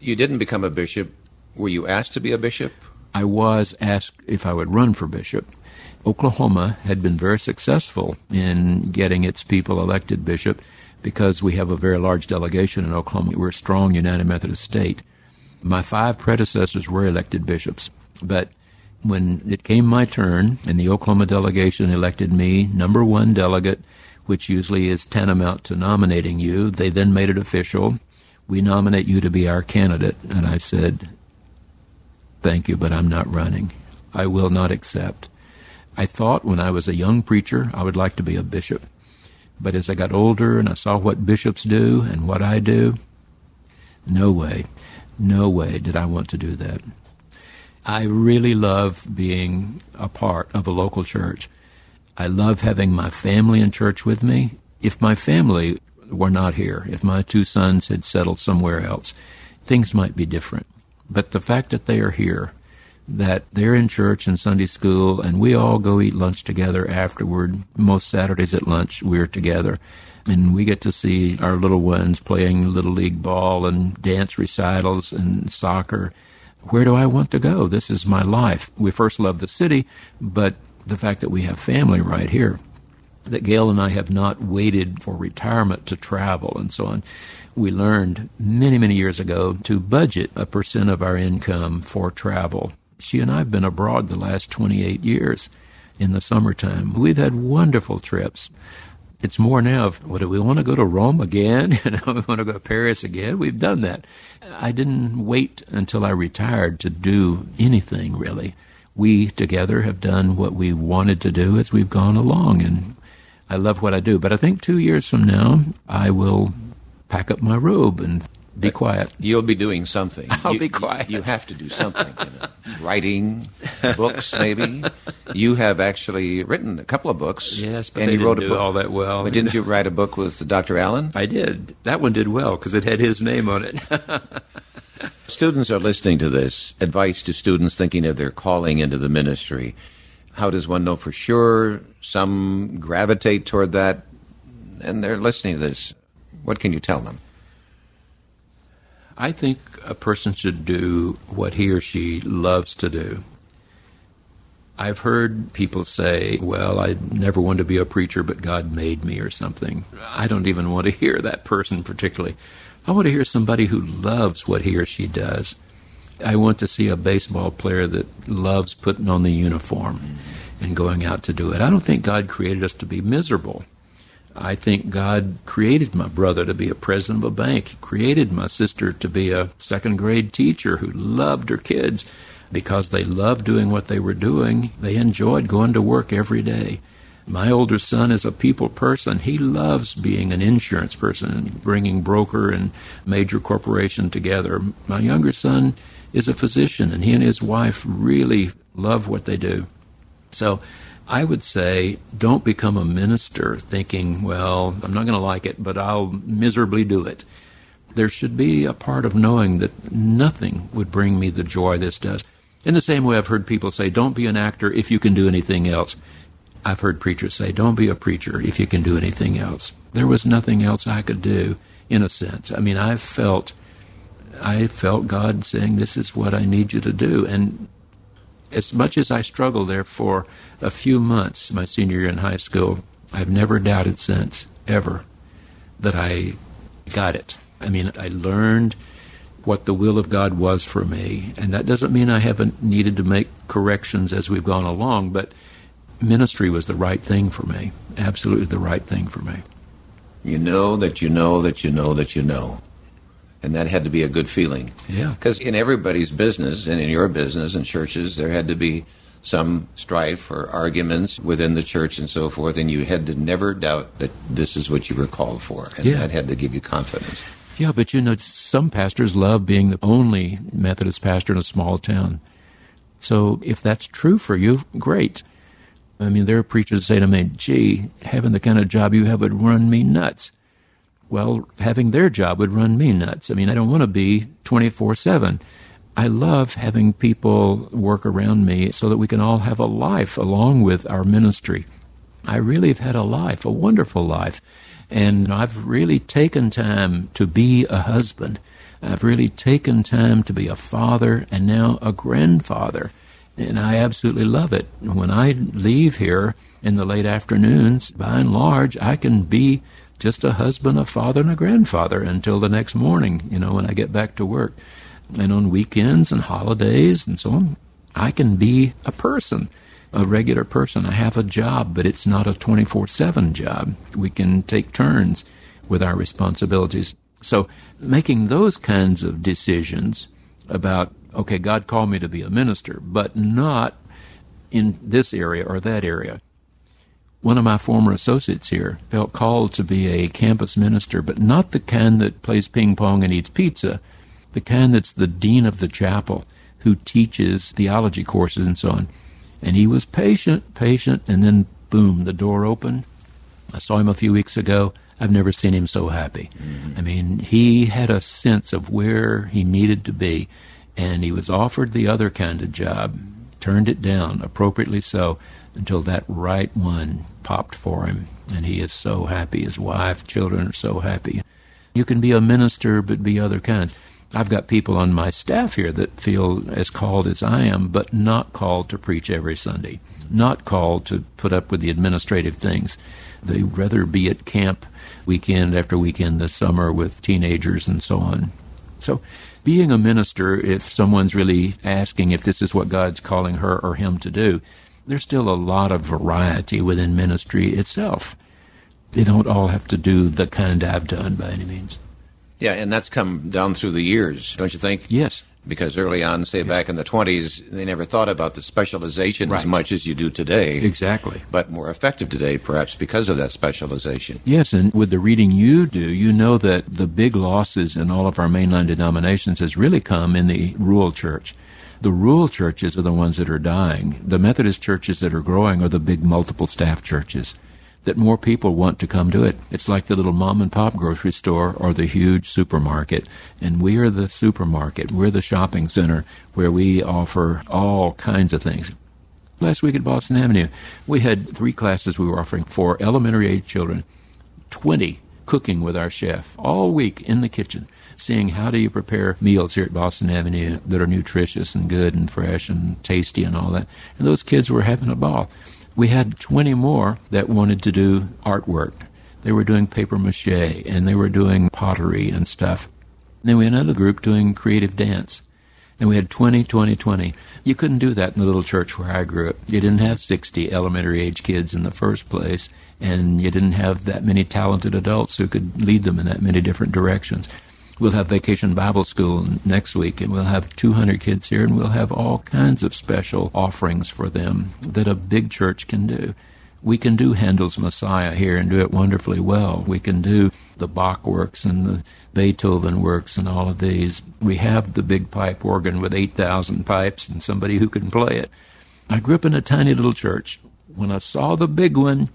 You didn't become a bishop. Were you asked to be a bishop? I was asked if I would run for bishop. Oklahoma had been very successful in getting its people elected bishop because we have a very large delegation in Oklahoma. We're a strong United Methodist state. My 5 predecessors were elected bishops, but when it came my turn and the Oklahoma delegation elected me number 1 delegate, which usually is tantamount to nominating you, they then made it official. We nominate you to be our candidate. And I said, thank you, but I'm not running. I will not accept. I thought when I was a young preacher I would like to be a bishop. But as I got older and I saw what bishops do and what I do, no way did I want to do that. I really love being a part of a local church. I love having my family in church with me. If my family were not here, if my 2 sons had settled somewhere else, things might be different. But the fact that they are here, that they're in church and Sunday school, and we all go eat lunch together afterward. Most Saturdays at lunch, we're together. And we get to see our little ones playing Little League ball and dance recitals and soccer. Where do I want to go? This is my life. We first love the city, but the fact that we have family right here, that Gail and I have not waited for retirement to travel and so on. We learned many, many years ago to budget a % of our income for travel. She and I have been abroad the last 28 years in the summertime. We've had wonderful trips. It's more now of, do we want to go to Rome again? We want to go to Paris again? We've done that. I didn't wait until I retired to do anything, really. We together have done what we wanted to do as we've gone along, and I love what I do. But I think 2 years from now, I will pack up my robe and be quiet. You'll be doing something. I'll be quiet. You have to do something. Writing, books, maybe. You have actually written a couple of books. Yes, but and they you wrote didn't a do book. all that well. But didn't you write a book with Dr. Allen? I did. That one did well because it had his name on it. Students are listening to this. Advice to students thinking of their calling into the ministry. How does one know for sure? Some gravitate toward that, and they're listening to this. What can you tell them? I think a person should do what he or she loves to do. I've heard people say, well, I never wanted to be a preacher, but God made me or something. I don't even want to hear that person particularly. I want to hear somebody who loves what he or she does. I want to see a baseball player that loves putting on the uniform and going out to do it. I don't think God created us to be miserable. I think God created my brother to be a president of a bank. He created my sister to be a second-grade teacher who loved her kids. Because they loved doing what they were doing, they enjoyed going to work every day. My older son is a people person. He loves being an insurance person and bringing broker and major corporation together. My younger son is a physician, and he and his wife really love what they do. So I would say don't become a minister thinking, well, I'm not going to like it, but I'll miserably do it. There should be a part of knowing that nothing would bring me the joy this does. In the same way I've heard people say, don't be an actor if you can do anything else. I've heard preachers say, don't be a preacher if you can do anything else. There was nothing else I could do, in a sense. I mean, I felt God saying, this is what I need you to do. And as much as I struggled there for a few months, my senior year in high school, I've never doubted since, ever, that I got it. I mean, I learned what the will of God was for me. And that doesn't mean I haven't needed to make corrections as we've gone along, but ministry was the right thing for me, absolutely the right thing for me. You know that you know that you know that you know. And that had to be a good feeling. Yeah. Because in everybody's business, and in your business and churches, there had to be some strife or arguments within the church and so forth, and you had to never doubt that this is what you were called for. And that had to give you confidence. Yeah, but you know, some pastors love being the only Methodist pastor in a small town. So if that's true for you, great. I mean, there are preachers that say to me, gee, having the kind of job you have would run me nuts. Well, having their job would run me nuts. I mean, I don't want to be 24/7. I love having people work around me so that we can all have a life along with our ministry. I really have had a life, a wonderful life. And I've really taken time to be a husband. I've really taken time to be a father and now a grandfather, and I absolutely love it. When I leave here in the late afternoons, by and large, I can be just a husband, a father, and a grandfather until the next morning, when I get back to work. And on weekends and holidays and so on, I can be a person, a regular person. I have a job, but it's not a 24/7 job. We can take turns with our responsibilities. So making those kinds of decisions about, okay, God called me to be a minister, but not in this area or that area. One of my former associates here felt called to be a campus minister, but not the kind that plays ping pong and eats pizza, the kind that's the dean of the chapel who teaches theology courses and so on. And he was patient, and then, boom, the door opened. I saw him a few weeks ago. I've never seen him so happy. I mean, he had a sense of where he needed to be, and he was offered the other kind of job, turned it down, appropriately so, until that right one popped for him, and he is so happy. His wife, children are so happy. You can be a minister, but be other kinds. I've got people on my staff here that feel as called as I am, but not called to preach every Sunday, not called to put up with the administrative things. They'd rather be at camp weekend after weekend this summer with teenagers and so on. So being a minister, if someone's really asking if this is what God's calling her or him to do, there's still a lot of variety within ministry itself. They don't all have to do the kind I've done by any means. Yeah, and that's come down through the years, don't you think? Yes. Because early on, say back in the 20s, they never thought about the specialization as much as you do today. Exactly. But more effective today, perhaps because of that specialization. Yes, and with the reading you do, you know that the big losses in all of our mainline denominations has really come in the rural church. The rural churches are the ones that are dying. The Methodist churches that are growing are the big multiple staff churches, that more people want to come to it. It's like the little mom-and-pop grocery store or the huge supermarket, and we are the supermarket. We're the shopping center where we offer all kinds of things. Last week at Boston Avenue, we had 3 classes we were offering for elementary-age children, 20 cooking with our chef, all week in the kitchen, seeing how do you prepare meals here at Boston Avenue that are nutritious and good and fresh and tasty and all that. And those kids were having a ball. We had 20 more that wanted to do artwork. They were doing paper mache, and they were doing pottery and stuff. And then we had another group doing creative dance. And we had 20. You couldn't do that in the little church where I grew up. You didn't have 60 elementary-age kids in the first place, and you didn't have that many talented adults who could lead them in that many different directions. We'll have Vacation Bible School next week, and we'll have 200 kids here, and we'll have all kinds of special offerings for them that a big church can do. We can do Handel's Messiah here and do it wonderfully well. We can do the Bach works and the Beethoven works and all of these. We have the big pipe organ with 8,000 pipes and somebody who can play it. I grew up in a tiny little church. When I saw the big one,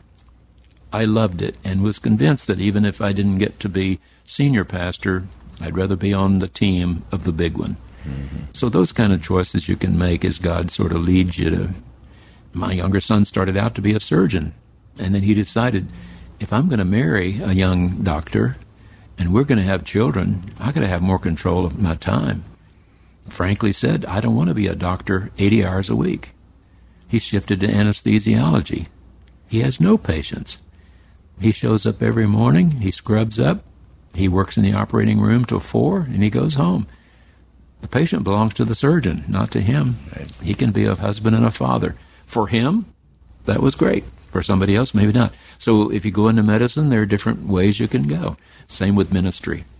I loved it and was convinced that even if I didn't get to be senior pastor, I'd rather be on the team of the big one. Mm-hmm. So those kind of choices you can make as God sort of leads you to. My younger son started out to be a surgeon, and then he decided, if I'm going to marry a young doctor and we're going to have children, I got to have more control of my time. Frankly said, I don't want to be a doctor 80 hours a week. He shifted to anesthesiology. He has no patience. He shows up every morning, he scrubs up, he works in the operating room till 4, and he goes home. The patient belongs to the surgeon, not to him. He can be a husband and a father. For him, that was great. For somebody else, maybe not. So if you go into medicine, there are different ways you can go. Same with ministry.